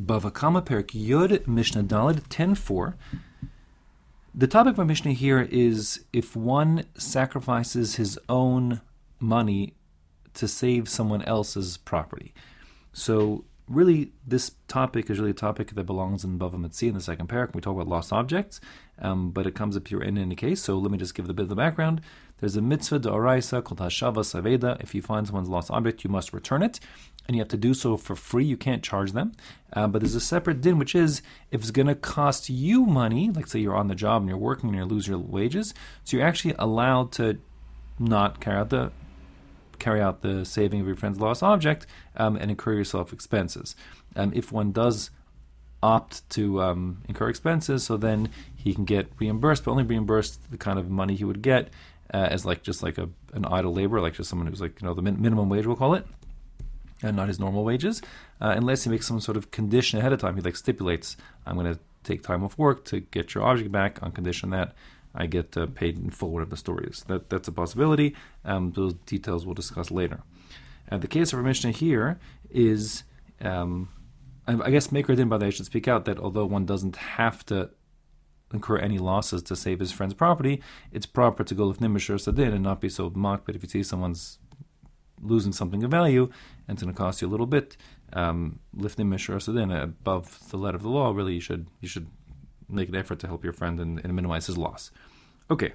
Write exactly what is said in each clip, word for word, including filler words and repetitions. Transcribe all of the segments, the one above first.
Bava Kama Perik Yud Mishnah Daled ten four. The topic of our Mishnah here is if one sacrifices his own money to save someone else's property. So really, this topic is really a topic that belongs in Bava Metzia in the second parak. We talk about lost objects, um, but it comes up here in any case. So let me just give a bit of the background. There's a mitzvah d'oraisa called hashava saveda. If you find someone's lost object, you must return it, and you have to do so for free. You can't charge them. Uh, but there's a separate din, which is if it's going to cost you money, like say you're on the job and you're working and you lose your wages, so you're actually allowed to not carry out the carry out the saving of your friend's lost object um, and incur yourself expenses. Um, if one does opt to um, incur expenses, so then he can get reimbursed, but only reimbursed the kind of money he would get uh, as like just like a an idle labor, like just someone who's like, you know, the min- minimum wage, we'll call it, and not his normal wages, uh, unless he makes some sort of condition ahead of time. He like stipulates, I'm going to take time off work to get your object back on condition that I get uh, paid in full, whatever the story is. That That's a possibility. Um, those details we'll discuss later. And the case of our Mishnah here is, um, I, I guess Maker Din, by the way, I should speak out that although one doesn't have to incur any losses to save his friend's property, it's proper to go with Nimishur Sadin and not be so mocked. But if you see someone's losing something of value and it's going to cost you a little bit, um, lift Nimishur Sadin above the letter of the law, really you should you should make an effort to help your friend and, and minimize his loss. Okay.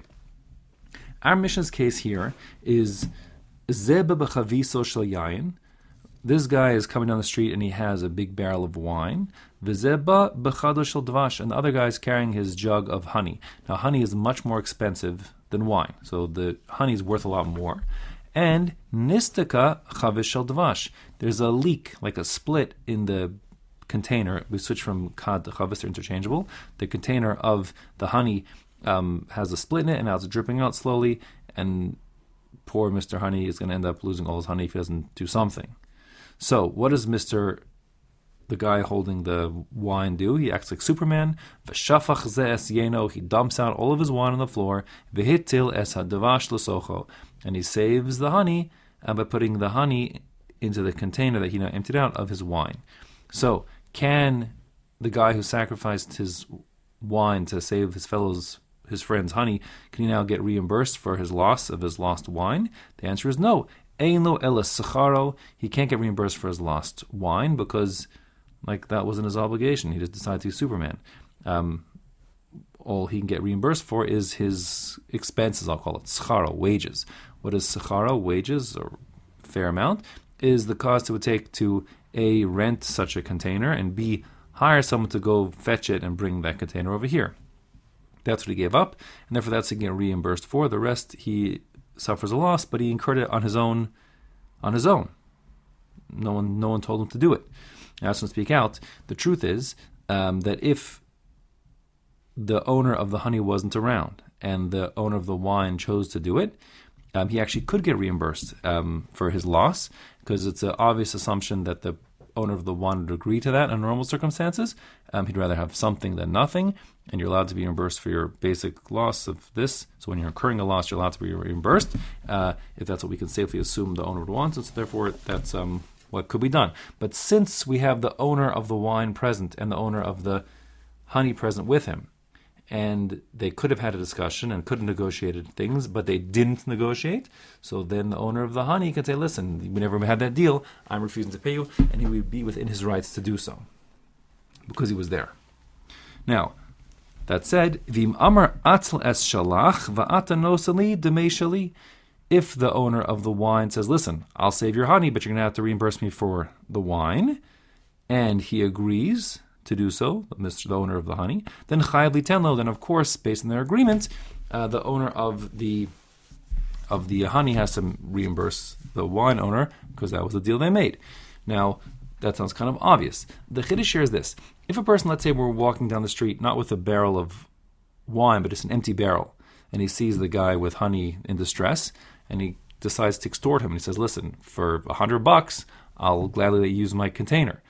Our Mishnah's case here is Zeba b'chaviso shel yayin. This guy is coming down the street and he has a big barrel of wine. V'zeba b'chado shel dvash, and the other guy is carrying his jug of honey. Now, honey is much more expensive than wine, so the honey is worth a lot more. And nistaka chavish shel dvash. There's a leak, like a split in the container. We switch from kad to chavis, they're interchangeable. The container of the honey um, has a split in it, and now it's dripping out slowly, and poor Mister Honey is going to end up losing all his honey if he doesn't do something. So what does Mister the guy holding the wine do? He acts like Superman. V'shafach ze es yeno. He dumps out all of his wine on the floor. V'hitil es hadavash l'socho. And he saves the honey uh, by putting the honey into the container that he now emptied out of his wine. So can the guy who sacrificed his wine to save his fellows, his friends' honey, can he now get reimbursed for his loss of his lost wine? The answer is no. Ein lo ela secharo. He can't get reimbursed for his lost wine because, like, that wasn't his obligation. He just decided to be Superman. Um, all he can get reimbursed for is his expenses, I'll call it, scharo, wages. What is scharo, wages, or fair amount, is the cost it would take to A, rent such a container, and B, hire someone to go fetch it and bring that container over here. That's what he gave up, and therefore that's what he can get reimbursed for. The rest, he suffers a loss, but he incurred it on his own. On his own, no one, no one told him to do it. I asked him to speak out. The truth is um, that if the owner of the honey wasn't around and the owner of the wine chose to do it, um, he actually could get reimbursed um, for his loss, because it's an obvious assumption that the owner of the wine would agree to that in normal circumstances. Um, he'd rather have something than nothing, and you're allowed to be reimbursed for your basic loss of this. So when you're incurring a loss, you're allowed to be reimbursed, uh, if that's what we can safely assume the owner would want. And so therefore, that's um, what could be done. But since we have the owner of the wine present and the owner of the honey present with him, and they could have had a discussion and could have negotiated things, but they didn't negotiate, so then the owner of the honey could say, listen, we never had that deal, I'm refusing to pay you, and he would be within his rights to do so, because he was there. Now, that said, Vim Amar Atzel es Shalach Va'ata Nosali Demei Shali. If the owner of the wine says, listen, I'll save your honey, but you're going to have to reimburse me for the wine, and he agrees to do so, Mister the owner of the honey, then Chayav Litenlo, then of course, based on their agreement, uh, the owner of the of the honey has to reimburse the wine owner, because that was the deal they made. Now, that sounds kind of obvious. The Chiddush here is this. If a person, let's say we're walking down the street, not with a barrel of wine, but just an empty barrel, and he sees the guy with honey in distress, and he decides to extort him, and he says, listen, for a hundred bucks, I'll gladly let you use my container.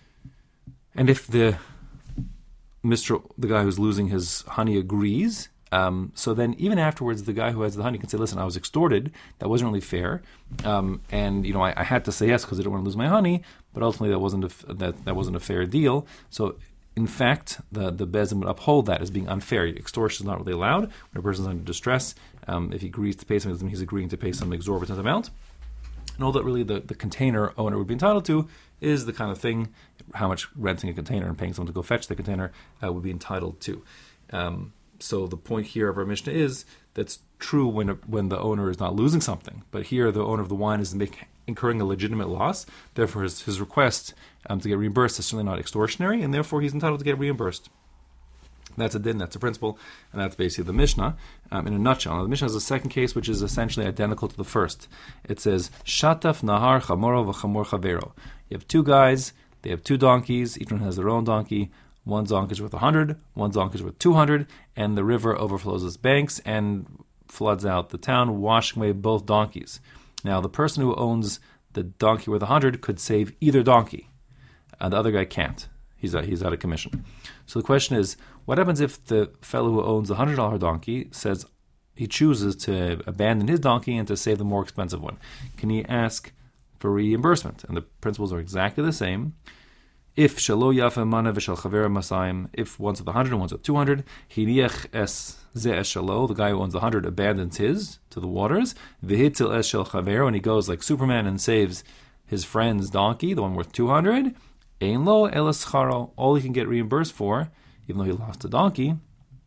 And if the Mister the guy who's losing his honey agrees, Um, so then, even afterwards, the guy who has the honey can say, "Listen, I was extorted. That wasn't really fair, um, and you know, I, I had to say yes because I didn't want to lose my honey. But ultimately, that wasn't a, that that wasn't a fair deal. So, in fact, the the Beis Din would uphold that as being unfair. Extortion is not really allowed when a person is under distress. Um, if he agrees to pay something, he's agreeing to pay some exorbitant amount. And all that really the, the container owner would be entitled to is the kind of thing, how much renting a container and paying someone to go fetch the container uh, would be entitled to." Um, So the point here of our Mishnah is that's true when a, when the owner is not losing something, but here the owner of the wine is make, incurring a legitimate loss. Therefore, his, his request um, to get reimbursed is certainly not extortionary, and therefore he's entitled to get reimbursed. That's a din, that's a principle, and that's basically the Mishnah um, in a nutshell. Now, the Mishnah has a second case which is essentially identical to the first. It says, Shataf nahar chamoro v'chamor chavero. You have two guys, they have two donkeys, each one has their own donkey. One donkey is worth one hundred, one donkey is worth two hundred, and the river overflows its banks and floods out the town, washing away both donkeys. Now, the person who owns the donkey worth one hundred could save either donkey, and the other guy can't. He's out, he's out of commission. So the question is, what happens if the fellow who owns the one hundred dollars donkey says he chooses to abandon his donkey and to save the more expensive one? Can he ask for reimbursement? And the principles are exactly the same. If shalo yafa mana v'shal chavera masayim, if one's at the hundred and one's at two hundred, hiniach es ze es shalo, the guy who owns the hundred abandons his to the waters, v'hitzil es shel chavera, and he goes like Superman and saves his friend's donkey, the one worth two hundred, ein lo elas charo, all he can get reimbursed for, even though he lost the donkey,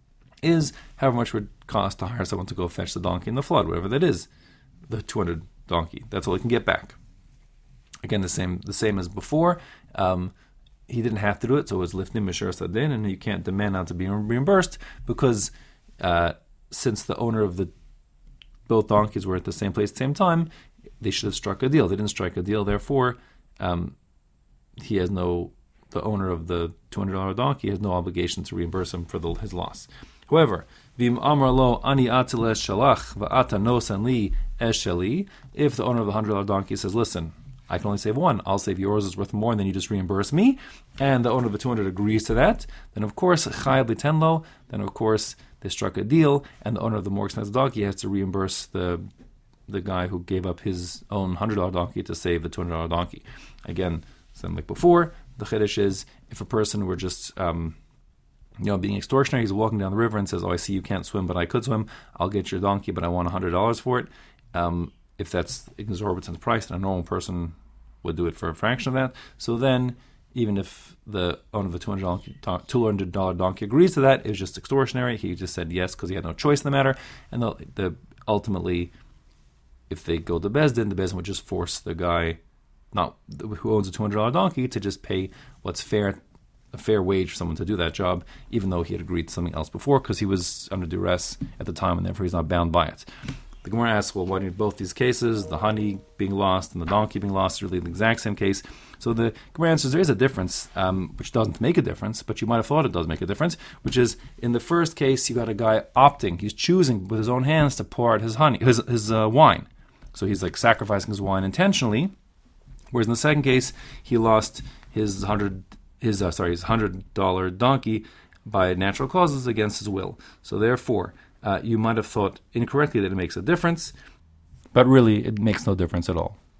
is however much it would cost to hire someone to go fetch the donkey in the flood, whatever that is, the two hundred donkey. That's all he can get back. Again, the same the same as before. Um, He didn't have to do it, so it was lifnim mishur sadin, and you can't demand not to be reimbursed because uh, since the owner of the both donkeys were at the same place at the same time, they should have struck a deal. They didn't strike a deal, therefore, um, he has no. The owner of the two hundred dollars donkey has no obligation to reimburse him for the, his loss. However, v'im amar lo ani atil es shalach va'ata nosan li es sheli, if the owner of the one hundred dollars donkey says, "Listen, I can only save one. I'll save yours is worth more, and then you just reimburse me." And the owner of the two hundred agrees to that. Then, of course, chayav l'tenlo. Then, of course, they struck a deal, and the owner of the more expensive donkey has to reimburse the the guy who gave up his own one hundred dollars donkey to save the two hundred dollars donkey. Again, same like before. The chiddush is if a person were just um, you know being extortionary, he's walking down the river and says, "Oh, I see you can't swim, but I could swim. I'll get your donkey, but I want one hundred dollars for it." Um, if that's exorbitant price, then a normal person would do it for a fraction of that. So then, even if the owner of the two hundred dollars donkey agrees to that, it's just extortionary. He just said yes because he had no choice in the matter. And the, the ultimately, if they go to Beis Din, the Beis Din would just force the guy not who owns a two hundred dollars donkey to just pay what's fair, a fair wage for someone to do that job, even though he had agreed to something else before because he was under duress at the time and therefore he's not bound by it. The Gemara asks, well, why do you need both these cases, the honey being lost and the donkey being lost, is really the exact same case? So the Gemara answers there is a difference, um, which doesn't make a difference, but you might have thought it does make a difference, which is in the first case, you got a guy opting, he's choosing with his own hands to pour out his honey, his, his uh, wine. So he's like sacrificing his wine intentionally, whereas in the second case, he lost his hundred, his uh, sorry, his hundred dollar donkey by natural causes against his will. So therefore, Uh, you might have thought incorrectly that it makes a difference, but really it makes no difference at all.